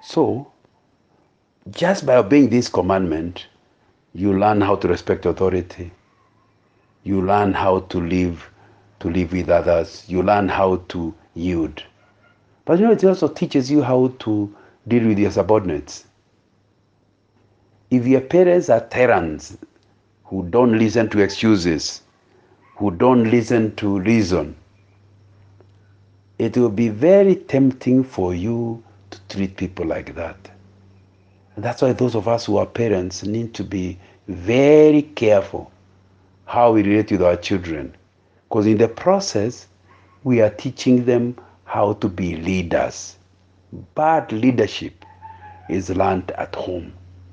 So, just by obeying this commandment, you learn how to respect authority. You learn how to live with others. You learn how to yield. But it also teaches you how to deal with your subordinates. If your parents are tyrants who don't listen to excuses, who don't listen to reason, it will be very tempting for you to treat people like that. And that's why those of us who are parents need to be very careful how we relate with our children. Because in the process, we are teaching them how to be leaders. Bad leadership is learned at home.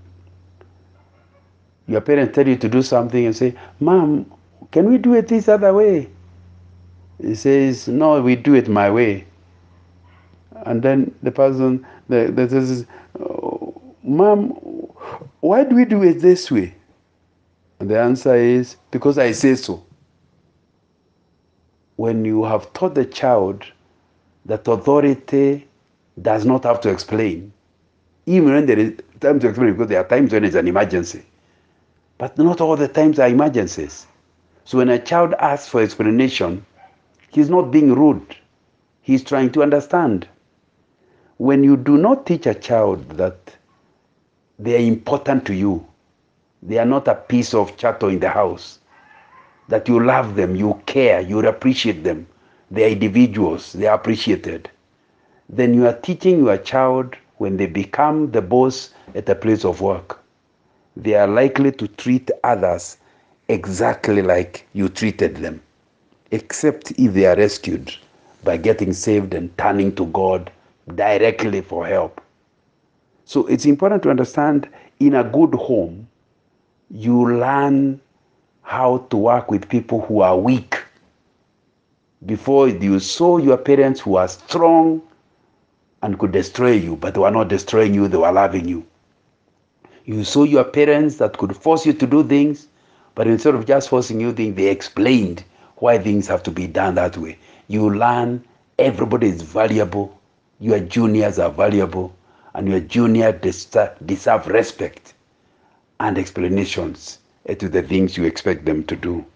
Your parents tell you to do something and say, Mom, can we do it this other way? He says, no, we do it my way. And then the person that says, oh, Mom, why do we do it this way? And the answer is, because I say so. When you have taught the child that authority does not have to explain, even when there is time to explain, because there are times when it's an emergency. But not all the times are emergencies. So when a child asks for explanation, he's not being rude. He's trying to understand. When you do not teach a child that they are important to you, they are not a piece of chattel in the house, that you love them, you care, you appreciate them, they are individuals, they are appreciated, then you are teaching your child when they become the boss at a place of work, they are likely to treat others exactly like you treated them, except if they are rescued by getting saved and turning to God directly for help. So it's important to understand, in a good home, you learn how to work with people who are weak. Before, you saw your parents who are strong and could destroy you, but they were not destroying you, they were loving you. You saw your parents that could force you to do things, but instead of just forcing you things, they explained why things have to be done that way. You learn everybody is valuable, your juniors are valuable, and your juniors deserve respect and explanations to the things you expect them to do.